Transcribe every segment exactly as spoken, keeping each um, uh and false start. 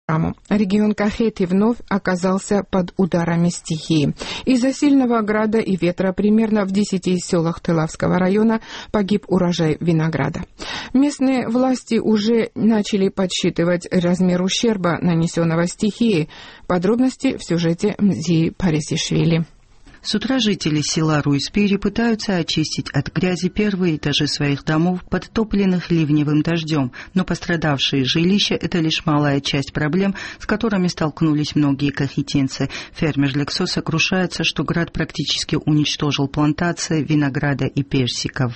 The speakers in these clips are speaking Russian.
Регион Кахети вновь оказался под ударами стихии. Из-за сильного града и ветра примерно в десяти селах Тылавского района погиб урожай винограда. Местные власти уже начали подсчитывать размер ущерба, нанесенного стихией. Подробности в сюжете Мзии Парисишвили. С утра жители села Руиспири пытаются очистить от грязи первые этажи своих домов, подтопленных ливневым дождем, но пострадавшие жилища – это лишь малая часть проблем, с которыми столкнулись многие кахетинцы. Фермер Лексо сокрушается, что град практически уничтожил плантации винограда и персиков.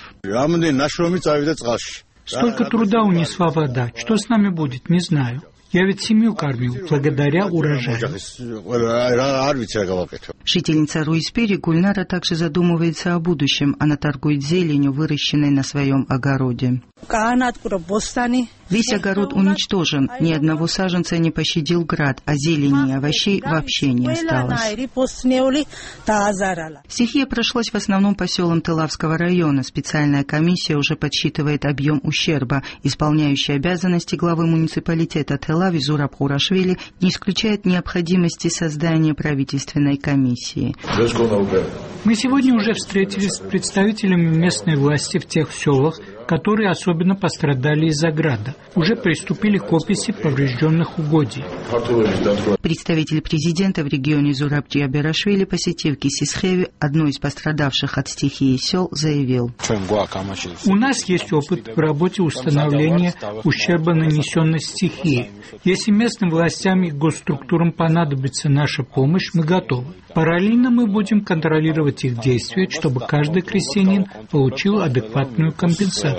Столько труда унесла вода. Что с нами будет, не знаю. Я ведь семью кормил, благодаря урожаю. Жительница Руиспири Гульнара также задумывается о будущем. Она торгует зеленью, выращенной на своем огороде. Весь огород уничтожен, ни одного саженца не пощадил град, а зелени и овощей вообще не осталось. Стихия прошлась в основном по селам Тылавского района. Специальная комиссия уже подсчитывает объем ущерба. Исполняющий обязанности главы муниципалитета Тылави Зураб Хурашвили не исключает необходимости создания правительственной комиссии. Мы сегодня уже встретились с представителями местной власти в тех селах, которые особенно пострадали из-за града. Уже приступили к описи поврежденных угодий. Представитель президента в регионе Зураб Джиаберашвили, посетив Кисисхеви, одно из пострадавших от стихии сел, заявил: «У нас есть опыт в работе установления ущерба, нанесенной стихией. Если местным властям и госструктурам понадобится наша помощь, мы готовы. Параллельно мы будем контролировать их действия, чтобы каждый крестьянин получил адекватную компенсацию».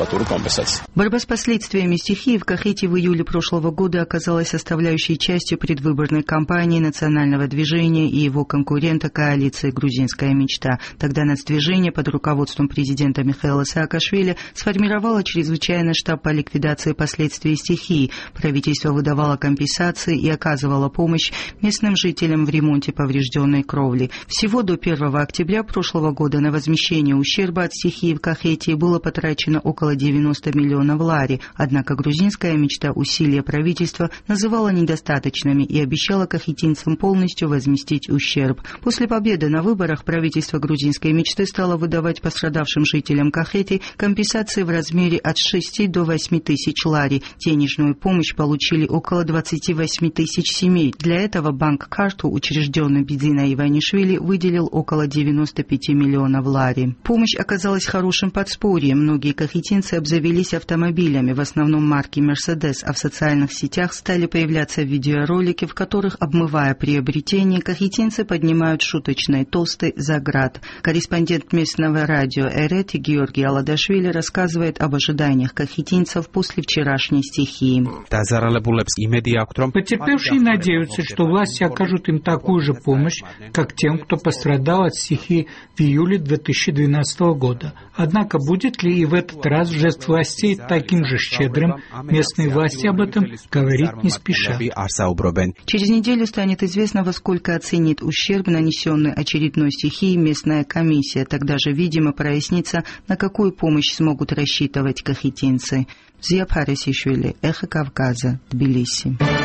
Борьба с последствиями стихии в Кахете в июле прошлого года оказалась составляющей частью предвыборной кампании национального движения и его конкурента коалиции «Грузинская мечта». Тогда нацдвижение под руководством президента Михаила Саакашвили сформировало чрезвычайный штаб по ликвидации последствий стихии. Правительство выдавало компенсации и оказывало помощь местным жителям в ремонте поврежденной кровли. Всего до первого октября прошлого года на возмещение ущерба от стихии в Кахете было потрачено около девяноста миллионов лари, однако грузинская мечта усилия правительства называла недостаточными и обещала кахетинцам полностью возместить ущерб. После победы на выборах правительство грузинской мечты стало выдавать пострадавшим жителям Кахети компенсации в размере от шести до восьми тысяч лари. Денежную помощь получили около двадцати восьми тысяч семей. Для этого банк Карту, учрежденный Бидзина Иванишвили, выделил около девяноста пяти миллионов лари. Помощь оказалась хорошим подспорьем. Многие кахетинцы обзавелись автомобилями, в основном марки «Мерседес», а в социальных сетях стали появляться видеоролики, в которых, обмывая приобретение, кахетинцы поднимают шуточные тосты за град. Корреспондент местного радио «Эрети» Георгий Аладашвили рассказывает об ожиданиях кахетинцев после вчерашней стихии. Потерпевшие надеются, что власти окажут им такую же помощь, как тем, кто пострадал от стихии в июле две тысячи двенадцатого года. Однако будет ли и в этот раз жест властей таким же щедрым, местные власти об этом говорить не спешат. Через неделю станет известно, во сколько оценит ущерб, нанесенный очередной стихией, местная комиссия. Тогда же, видимо, прояснится, на какую помощь смогут рассчитывать кахетинцы. Мзия Парисишвили, Эхо Кавказа, Тбилиси.